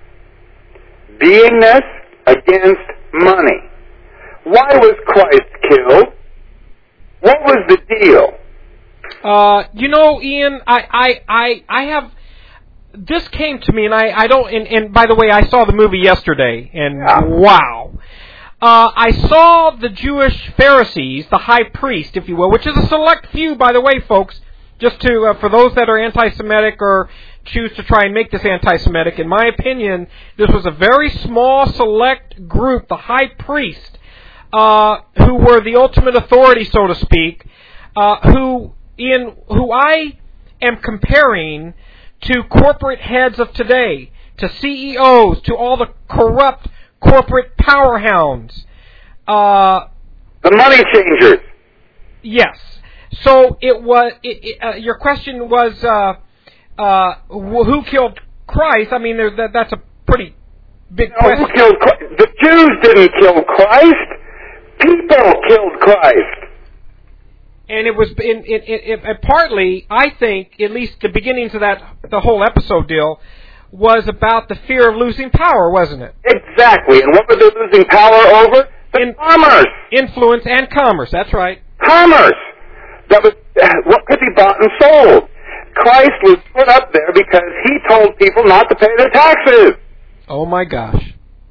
Beingness against money. Why was Christ killed? What was the deal? Uh, you know, Ian, I, I, I, I have... This came to me, and I, I don't... And, and by the way, I saw the movie yesterday, and yeah. wow. Uh, I saw the Jewish Pharisees, the high priest, if you will, which is a select few, by the way, folks, just to, uh, for those that are anti-Semitic or choose to try and make this anti-Semitic, in my opinion, this was a very small, select group, the high priest, uh, who were the ultimate authority, so to speak, uh, who, in, who I am comparing to corporate heads of today, to C E Os, to all the corrupt corporate power hounds. Uh, the money changers. Yes. So it was. It, it, uh, your question was, uh, uh, who killed Christ? I mean, there, that, that's a pretty big no, question. Who killed Christ? The Jews didn't kill Christ. People killed Christ. And it was, in, in, in, in, partly, I think, at least the beginnings of that, the whole episode deal, was about the fear of losing power, wasn't it? Exactly. And what were they losing power over? The in, commerce. Influence and commerce, that's right. Commerce. That was what could be bought and sold. Christ was put up there because he told people not to pay their taxes. Oh, my gosh.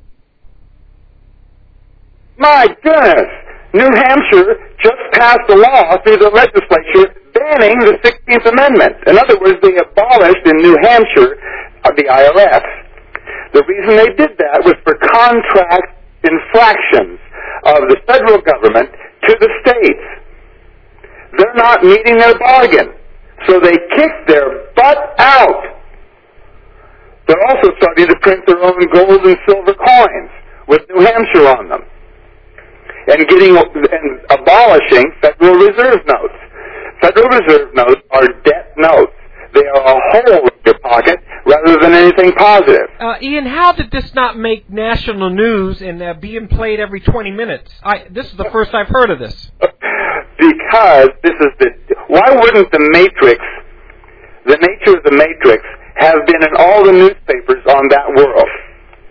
My goodness. New Hampshire just passed a law through the legislature banning the sixteenth Amendment. In other words, they abolished in New Hampshire uh, the I R S. The reason they did that was for contract infractions of the federal government to the states. They're not meeting their bargain, so they kicked their butt out. They're also starting to print their own gold and silver coins with New Hampshire on them. And getting and abolishing Federal Reserve notes. Federal Reserve notes are debt notes. They are a hole in your pocket rather than anything positive. Uh, Ian, how did this not make national news and uh, being played every twenty minutes? I, this is the first I've heard of this. Because this is the... Why wouldn't the Matrix, the nature of the Matrix, have been in all the newspapers on that world?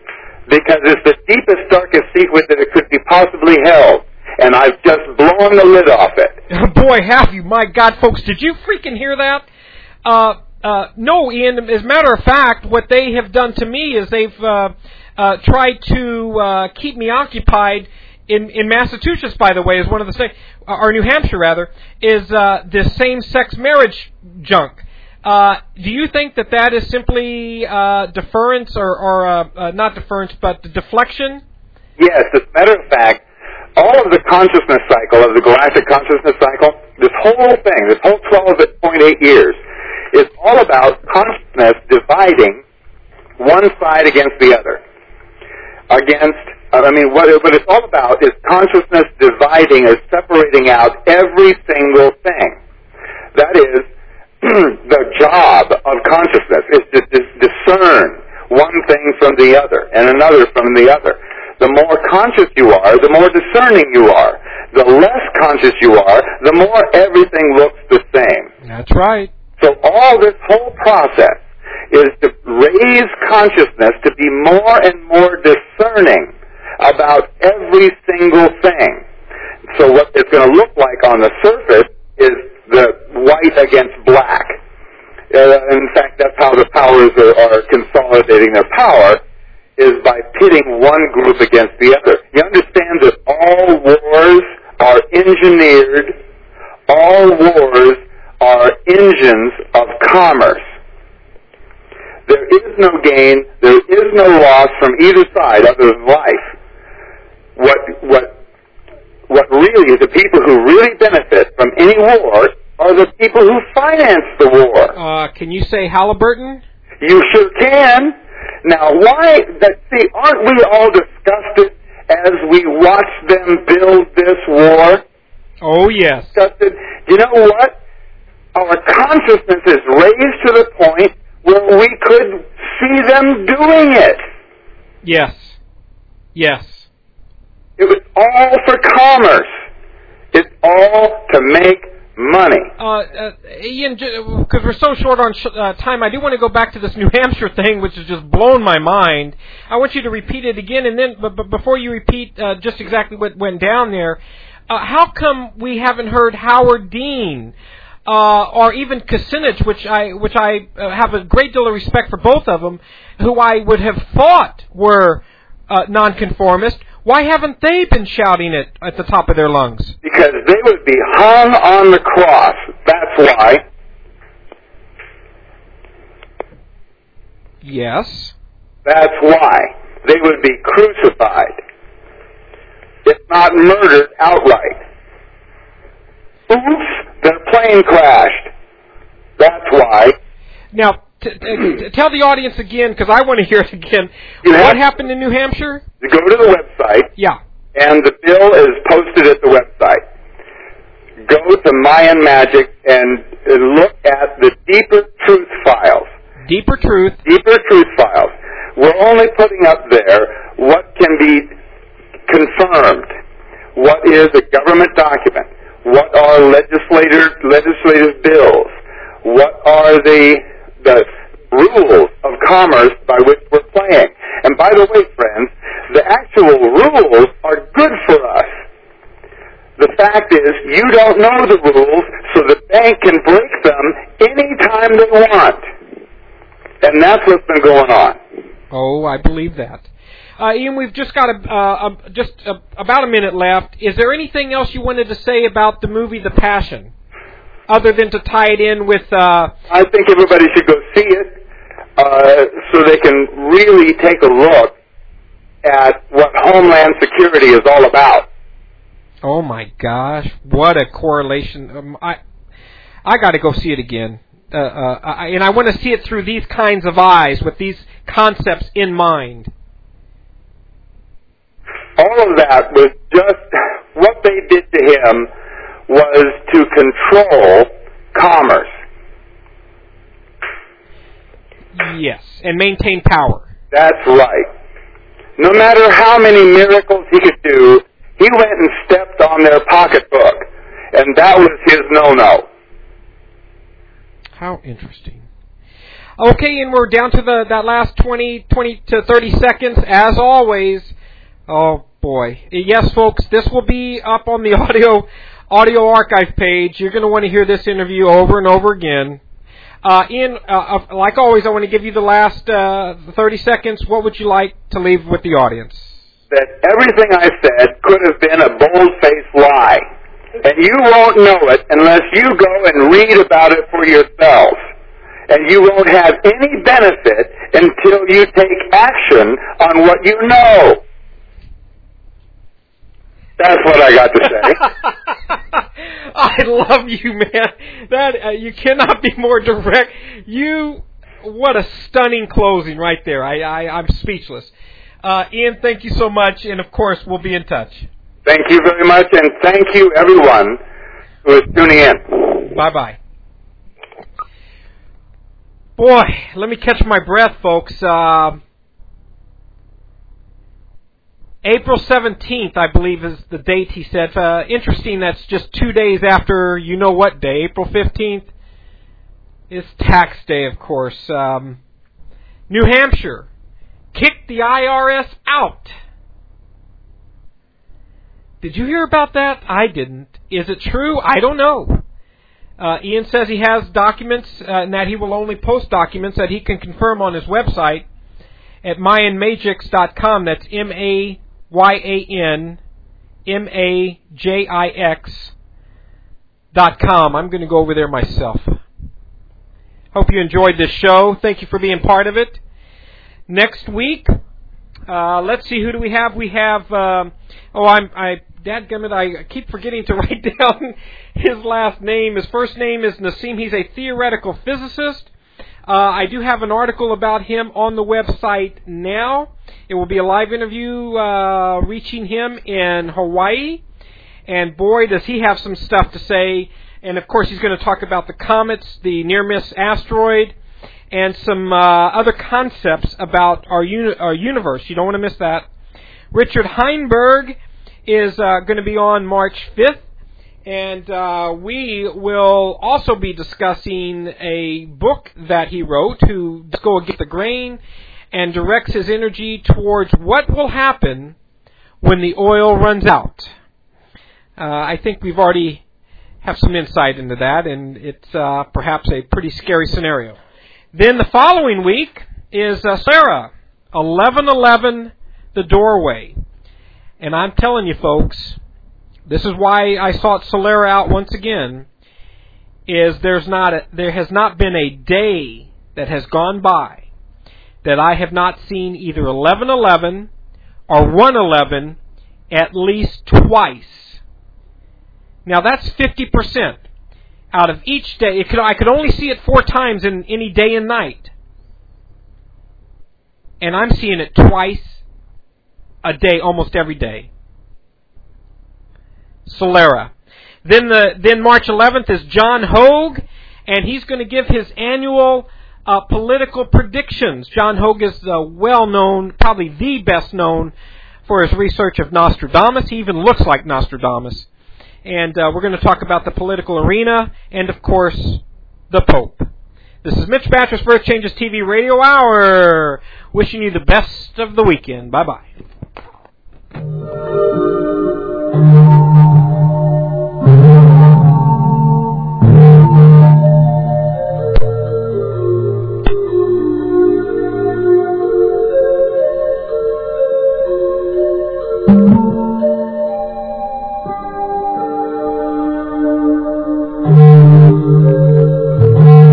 because it's the deepest, darkest secret that it could be possibly held. And I've just blown the lid off it. Boy, have you. My God, folks, did you freaking hear that? Uh, uh, no, Ian, as a matter of fact, what they have done to me is they've uh, uh, tried to uh, keep me occupied in, in Massachusetts, by the way, is one of the same, or New Hampshire, rather, is uh, the same-sex marriage junk. Uh, do you think that that is simply uh, deference, or, or uh, uh, not deference, but deflection? Yes, as a matter of fact, all of the consciousness cycle, of the galactic consciousness cycle, this whole thing, this whole twelve point eight years, is all about consciousness dividing one side against the other. Against, I mean, what, what it's all about is consciousness dividing or separating out every single thing. That is, the job of consciousness is to discern one thing from the other and another from the other. The more conscious you are, the more discerning you are. The less conscious you are, the more everything looks the same. That's right. So all this whole process is to raise consciousness to be more and more discerning about every single thing. So what it's going to look like on the surface is the white against black. Uh, in fact, that's how the powers are, are consolidating their power, is by pitting one group against the other. You understand that all wars are engineered, all wars are engines of commerce. There is no gain, there is no loss from either side other than life. What, what, what really, the people who really benefit from any war are the people who finance the war. Uh, can you say Halliburton? You sure can. Now, why, that, see, aren't we all disgusted as we watch them build this war? Oh, yes. Disgusted. You know what? Our consciousness is raised to the point where we could see them doing it. Yes. Yes. It was all for commerce. It's all to make money. Uh, uh, Ian, because we're so short on sh- uh, time, I do want to go back to this New Hampshire thing, which has just blown my mind. I want you to repeat it again, and then, but, but before you repeat uh, just exactly what went down there, uh, how come we haven't heard Howard Dean uh, or even Kucinich, which I which I uh, have a great deal of respect for both of them, who I would have thought were uh, nonconformist? Why haven't they been shouting it at the top of their lungs? Because they would be hung on the cross. That's why. Yes. That's why. They would be crucified, if not murdered outright. Oops, their plane crashed. That's why. Now, t- t- tell the audience again, because I want to hear it again. You what have- happened in New Hampshire? You go to the website. Yeah. And the bill is posted at the website. Go to Mayan Magic and look at the Deeper Truth files. Deeper Truth. Deeper Truth files. We're only putting up there what can be confirmed. What is a government document? What are legislator, legislative bills? What are the the rules of commerce by which we're playing? And by the way, friends, the actual rules are good for us. The fact is, you don't know the rules, so the bank can break them anytime they want. And that's what's been going on. Oh, I believe that. Uh, Ian, we've just got a, uh, a, just a, about a minute left. Is there anything else you wanted to say about the movie The Passion, other than to tie it in with... Uh, I think everybody should go see it uh, so they can really take a look at what Homeland Security is all about. Oh, my gosh. What a correlation. Um, I I got to go see it again. Uh, uh, I, and I want to see it through these kinds of eyes, with these concepts in mind. All of that was just, what they did to him was to control commerce. Yes, and maintain power. That's right. No matter how many miracles he could do, he went and stepped on their pocketbook, and that was his no-no. How interesting. Okay, and we're down to the that last twenty, twenty to thirty seconds, as always. Oh, boy. Yes, folks, this will be up on the audio audio archive page. You're going to want to hear this interview over and over again. Uh, Ian, uh, like always, I want to give you the last uh, thirty seconds. What would you like to leave with the audience? That everything I said could have been a bold-faced lie. And you won't know it unless you go and read about it for yourself. And you won't have any benefit until you take action on what you know. That's what I got to say. I love you, man. That uh, you cannot be more direct. You, what a stunning closing right there. I, I I'm speechless. Uh, Ian, thank you so much, and of course, we'll be in touch. Thank you very much, and thank you everyone who is tuning in. Bye bye. Boy, let me catch my breath, folks. Uh, April seventeenth, I believe, is the date he said. Uh, interesting, that's just two days after you know what day. April fifteenth is tax day, of course. Um, New Hampshire kicked the I R S out. Did you hear about that? I didn't. Is it true? I don't know. Uh, Ian says he has documents uh, and that he will only post documents that he can confirm on his website at mayan majix dot com. That's M A Y A N M A J I X dot com. I'm going to go over there myself. Hope you enjoyed this show. Thank you for being part of it. Next week, uh, let's see, who do we have? We have, um, oh, I'm, I, dadgummit, I keep forgetting to write down his last name. His first name is Nassim. He's a theoretical physicist. Uh, I do have an article about him on the website now. It will be a live interview uh, reaching him in Hawaii. And boy, does he have some stuff to say. And of course, he's going to talk about the comets, the near-miss asteroid, and some uh, other concepts about our, uni- our universe. You don't want to miss that. Richard Heinberg is uh, going to be on March fifth. And uh, we will also be discussing a book that he wrote, who Let's Go Against the Grain, and directs his energy towards what will happen when the oil runs out. Uh, I think we've already have some insight into that, and it's uh, perhaps a pretty scary scenario. Then the following week is uh, Sarah, eleven eleven, The Doorway. And I'm telling you, folks, this is why I sought Solera out once again, is there's not a, there has not been a day that has gone by that I have not seen either eleven eleven or one eleven at least twice. Now that's fifty percent out of each day. It could, I could only see it four times in any day and night. And I'm seeing it twice a day, almost every day. Solera. Then the then March eleventh is John Hogue, and he's going to give his annual uh, political predictions. John Hogue is uh, well known, probably the best known for his research of Nostradamus. He even looks like Nostradamus. And uh, we're going to talk about the political arena and, of course, the Pope. This is Mitch Batras for Earth Changes T V Radio Hour, wishing you the best of the weekend. Bye-bye.